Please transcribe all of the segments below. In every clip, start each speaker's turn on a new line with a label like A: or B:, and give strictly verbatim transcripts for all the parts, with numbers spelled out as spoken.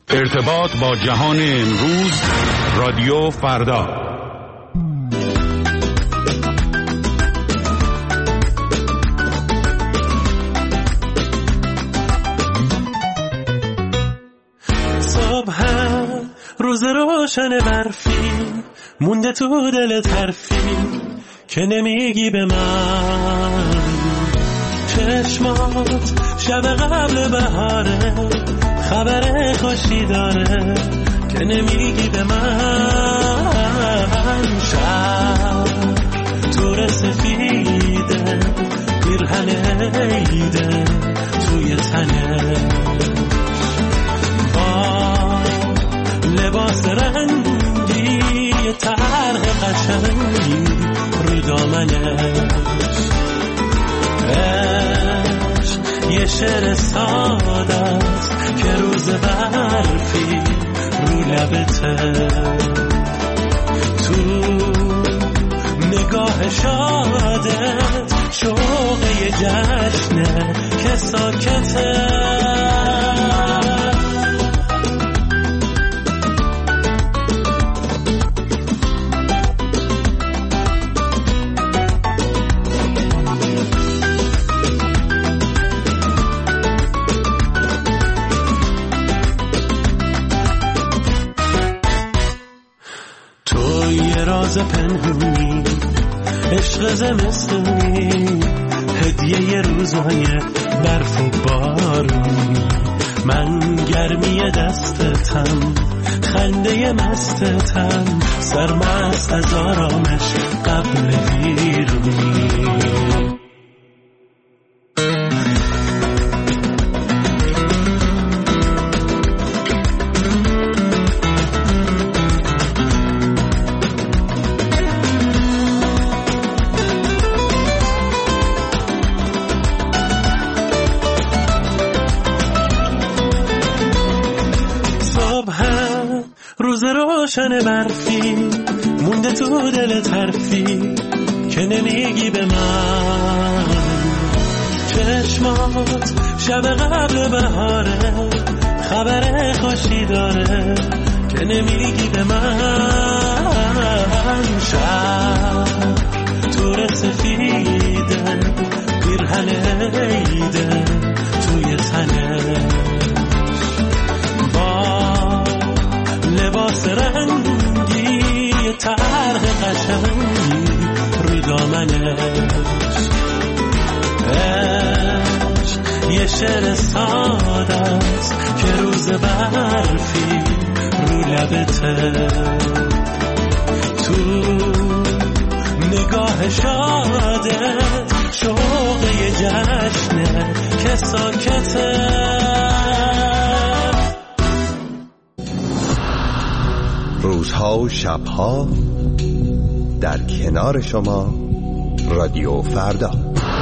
A: ارتباط با جهان امروز، رادیو فردا.
B: صبح روز روشن برفی مونده تو دل ترفی که نمیگی به من، چشمات شب قبل بهاره خبر خوشی داره که نمیگی به من. شب تور سفیده پیرهن عیده توی تنه با لباس رنگی طرح قشنگی رو دامنش، یه شعر ساده است که روز برفی رو لبته، تو نگاه شادت شوق یه جشنه که ساکته. راز پنهونی عشق زمستونی هدیه ی روزهای برف و بارونی، من گرمی دستتم خنده مستتم سرمست از آرامش قبل بیرونی. روز روشن برفی مونده تو دل ترفی که نمیگی به من، چشمات شب قبل بهاره خبر خوشی داره که نمیگی به من. شب تور سفیده پیرهن عیده توی تنه لباس رنگی طرح قشنگی رو دامنش، یه شعر ساده است که روز برفی رو لبته، تو نگاه شادت شوق یه جشنه که ساکته.
C: روزها و شبها در کنار شما، رادیو فردا.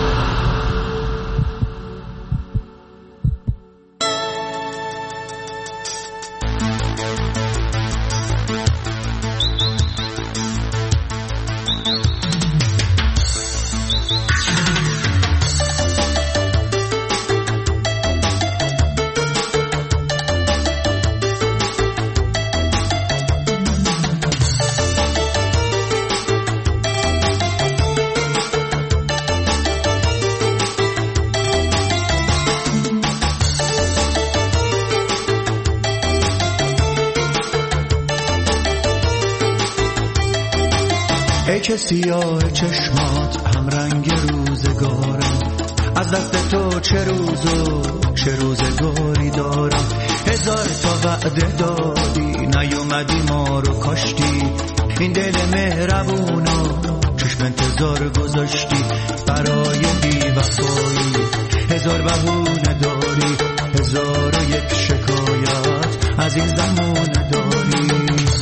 D: ای که سیاه چشمات هم رنگ روزگارم، از دست تو چه روز و چه روزگاری دارم. هزار تا وعده دادی نیومدی ما رو کاشتی، این دل مهربونو چشم انتظار گذاشتی برای بی‌وفایی. هزار بهونه داری، هزار و یک شکایت از این زمانه داری.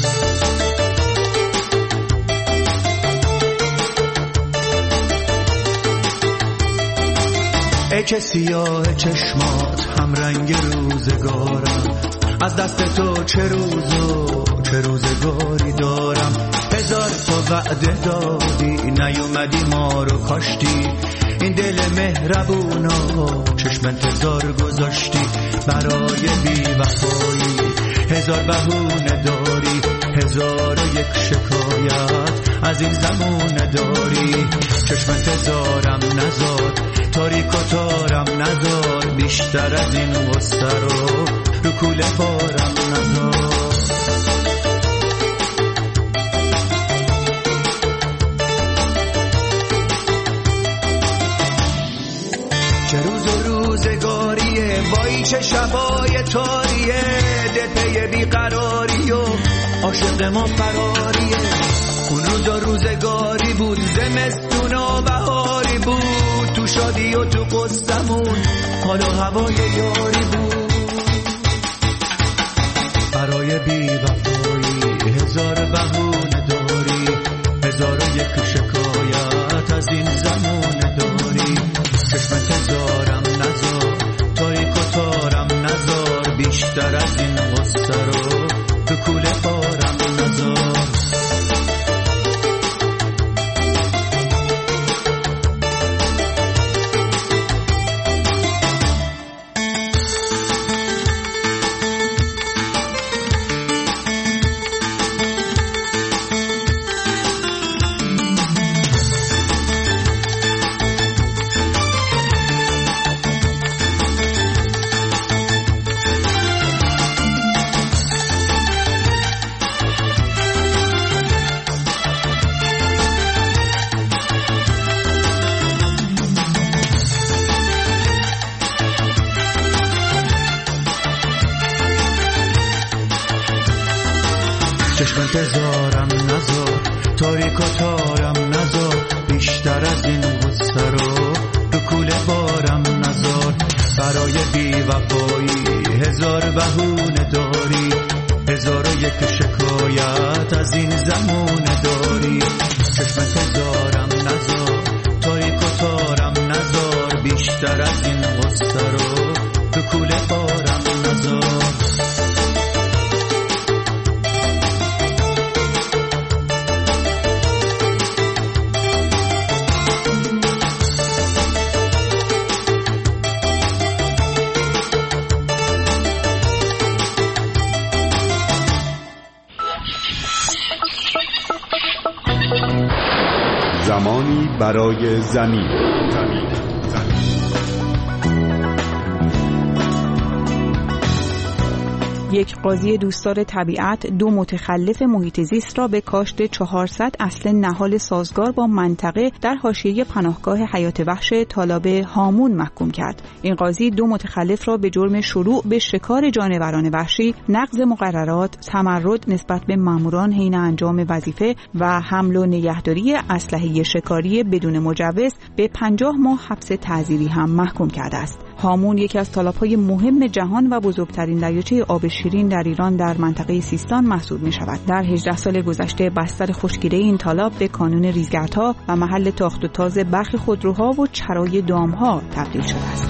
D: ای که سیاه چشمات هم رنگ روزگارم، از دست تو چه روز و چه روزگاری دارم. هزار تا وعده دادی نیومدی ما رو کاشتی، این دل مهربونو چشم انتظار گذاشتی برای بی‌وفایی. هزار بهونه داری، هزار و یک شکایت از این زمونه داری. چشم انتظارم نزار، تاریک و تارم نزار، بیشتر از این غصه رو رو کوله بارم نزار. چه روز و روزگاریه، وای چه شبای تاریه، دپه بیقراری و عاشق ما فراریه. اون روز و روزگاری بود، زمستون و بهاری بود، تو شادی و تو قصمون حال و هوای یاری بود. برای بی وفایی هزار بهونه داری، هزار و یک شکایت از این زمونه داری. چشم انتظارم نزار، تاریک و تارم نزار، بیشتر از این غصه رو به کوله بارم نزار. چشم انتظارم نزار، تاریک و تارم نزار، بیشتر از این غصه رو به کوله بارم نزار. برای بی وفایی هزار بهونه داری، هزار و یک شکایت از این زمونه داری. چشم انتظارم نزار، تاریک و تارم نزار، بیشتر از این غصه رو به کوله بارم نزار.
A: زمانی برای زمین. زمین.
E: یک قاضی دوستدار طبیعت دو متخلف محیط زیست را به کاشت چهارصد اصل نهال سازگار با منطقه در حاشیه پناهگاه حیات وحش تالاب هامون محکوم کرد. این قاضی دو متخلف را به جرم شروع به شکار جانوران وحشی، نقض مقررات، تمرد نسبت به ماموران حین انجام وظیفه و حمل و نگهداری اسلحه شکاری بدون مجوز به پنجاه ماه حبس تعزیری هم محکوم کرده است. هامون یکی از تالاب‌های مهم جهان و بزرگترین دریاچه آب شیرین در ایران در منطقه سیستان محسوب می‌شود. در هجده سال گذشته بستر خشکیده این تالاب به کانون ریزگردها و محل تاخت و تاز برخی خودروها و چرای دامها تبدیل شده است.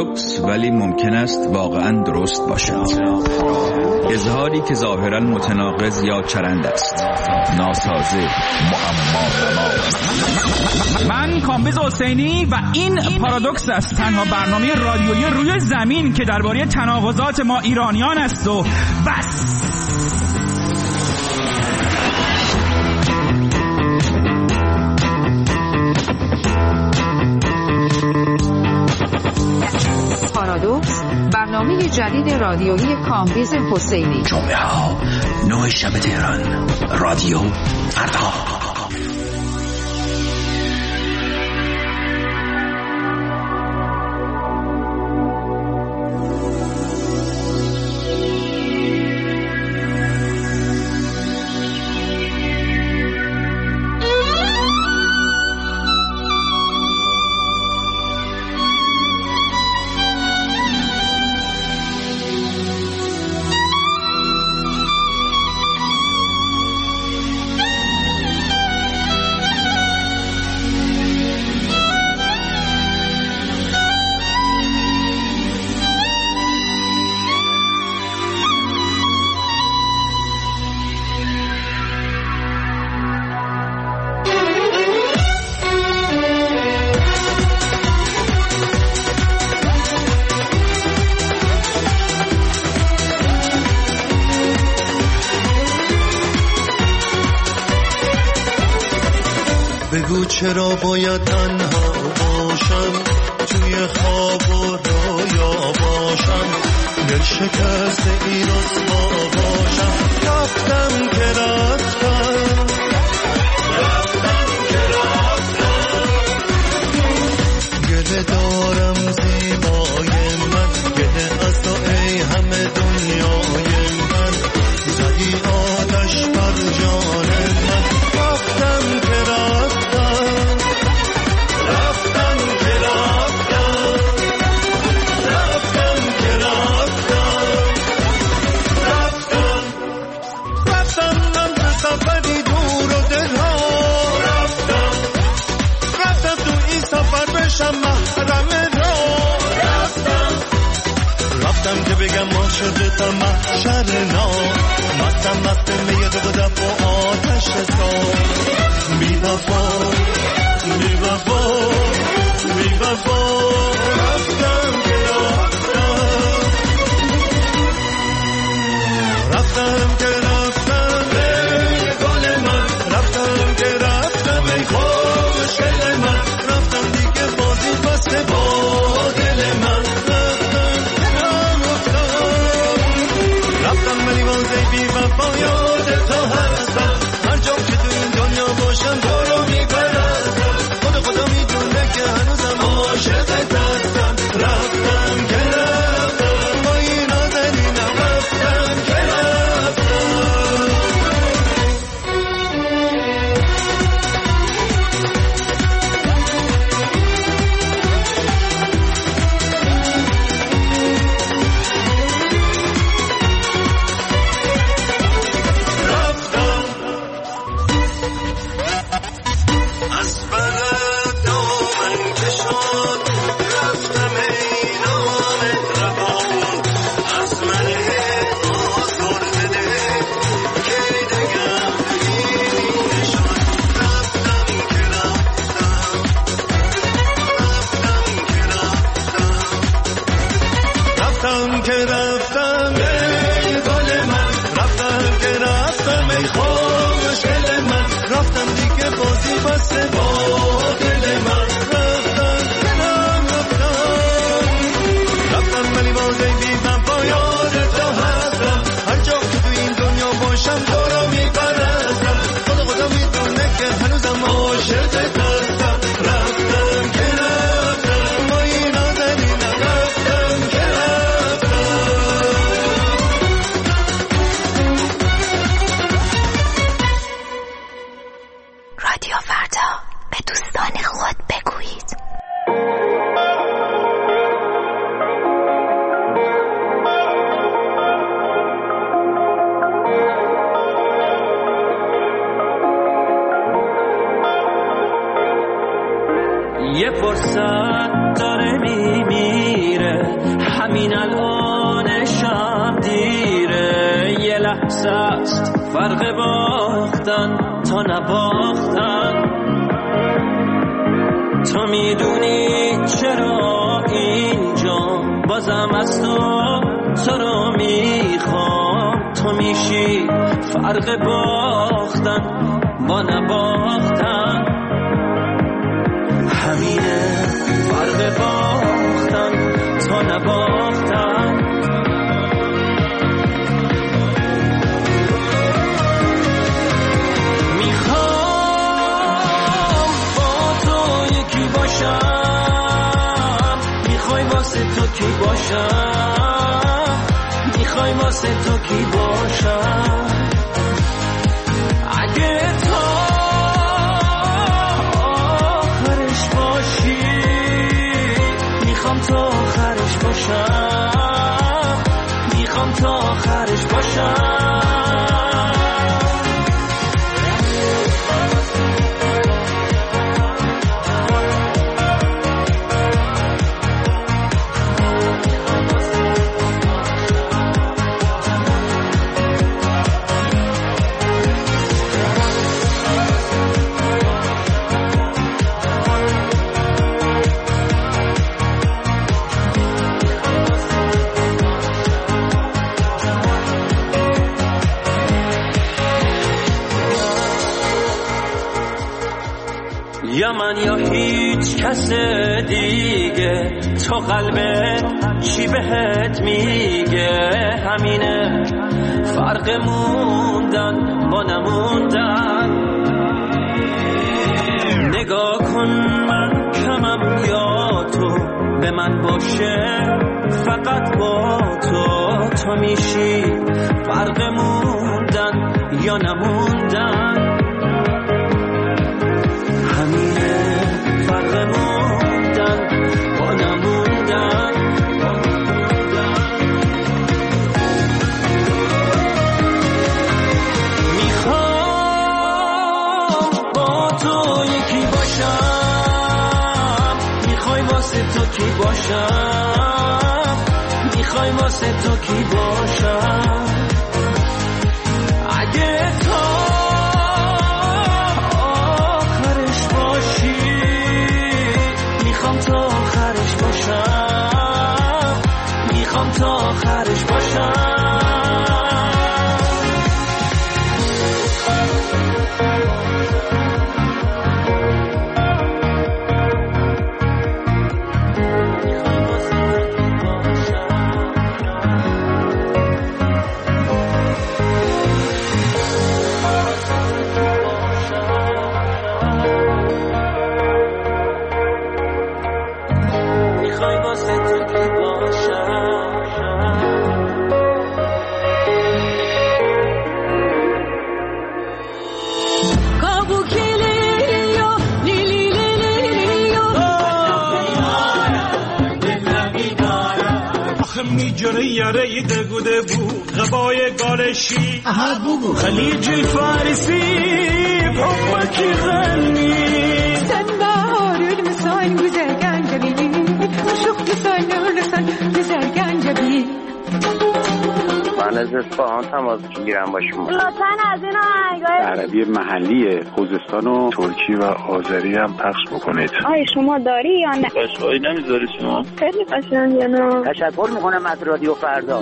F: پارادوکس ولی ممکن است واقعا درست باشد. اظهاری که ظاهرا متناقض یا چرند است، ناسازه، معما.
G: من کامبیز حسینی و این پارادوکس است، تنها برنامه رادیویی روی زمین که درباره تناقضات ما ایرانیان است و بس.
H: پارادوکس، برنامه جدید رادیویی کامبیز حسینی.
I: جمعه ها نه شب تهران، رادیو فردا.
D: بگو چرا باید تنها باشم، توی خواب و رویا باشم، دل شکست این رسوا باشم. رفتم که رفتم، رفتم که رفتم، گله دارم زیبای من، گله از تو ای همه دنیای من، زدی آتش بر جان من. رفتم که رفتم، رفتم که رفتم، رفتم که رفتم، رفتم رفتم من به سفری دور و دلها. رفتم رفتم تو این سفر بشم محرم را. رفتم رفتم که بگم عاشقتم محشر نا. مستم مست میه دو دف و آتش سا. بی وفا بی وفا بی وفا. رفتم که رفتم، رفتم که رفتم ای گل من. رفتم که رفتم ای خوشگل من. رفتم دیگه بازی بسته با دل من. رفتم رفتم رفتم ولی بازی بی وفا یاد تو هستم. هر جا که تو این دنیا باشم تو رو می
J: یه فرصت داره میمیره، همین الانشم دیره. یه لحظه است فرق باختن تا نباختن. تو میدونی چرا اینجا بازم از تو تو رو میخوام. تو میشی فرق باختن با نباختن. همینه فرق باختن تا نباختن. میخوام با تو یکی باشم، میخوای واسه تو کی باشم، میخوای واسه تو کی باشم. اگه تو آخرش باشی، میخوام تو آخرش باشم، میخوام تو آخرش باشم. یا من یا هیچ کس دیگه، تو قلبت چی بهت میگه. همینه فرق موندن با نموندن. نگاه کن من کمم یا تو به من باشه، فقط با تو. تو میشی فرق موندن یا نموندن. همینه فرق موندن با نموندن. میخوام با تو یکی باشم، میخوای واسه تو کی باشم، میخوای واسه تو کی باشم. اگه تو میخوام تا آخرش باشم، میخوام تا آخرش باشم.
B: میجره یاره دگوده بود غبای گالشی خلیج فارسی پاکی غنی
K: sen baharül misal güzel gencebi aşık misal nurlusan güzel gencebi.
L: من از اصفهان تماس میگیرم با شما.
M: لطفاً از این آهنگای
A: عربی محلی خوزستان و ترکی و آذری هم پخش بکنید.
M: آی شما داری یا نه؟
L: قشقایی نمیذاری شما؟
M: خیلی قشنگه نه.
L: تشکر میکنم از رادیو فردا.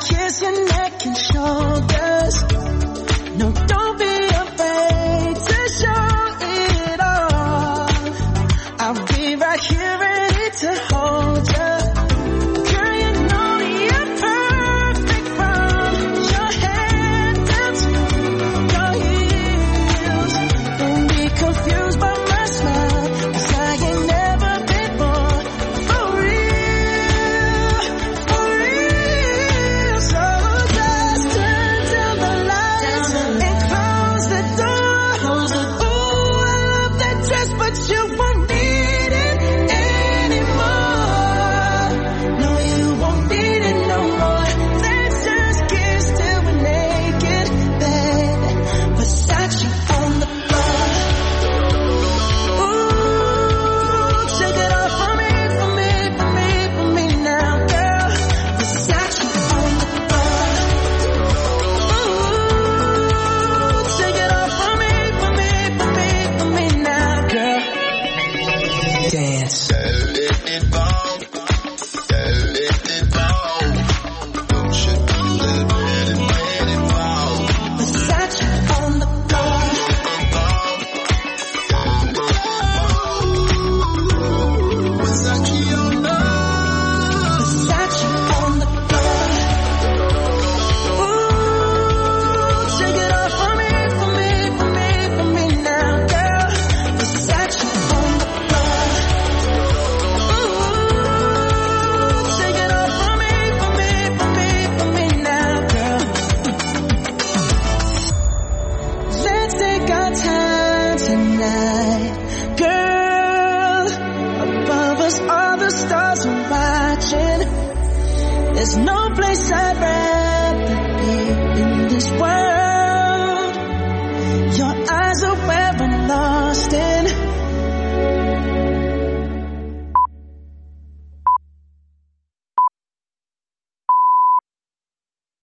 N: kiss your neck and shoulders. No, don't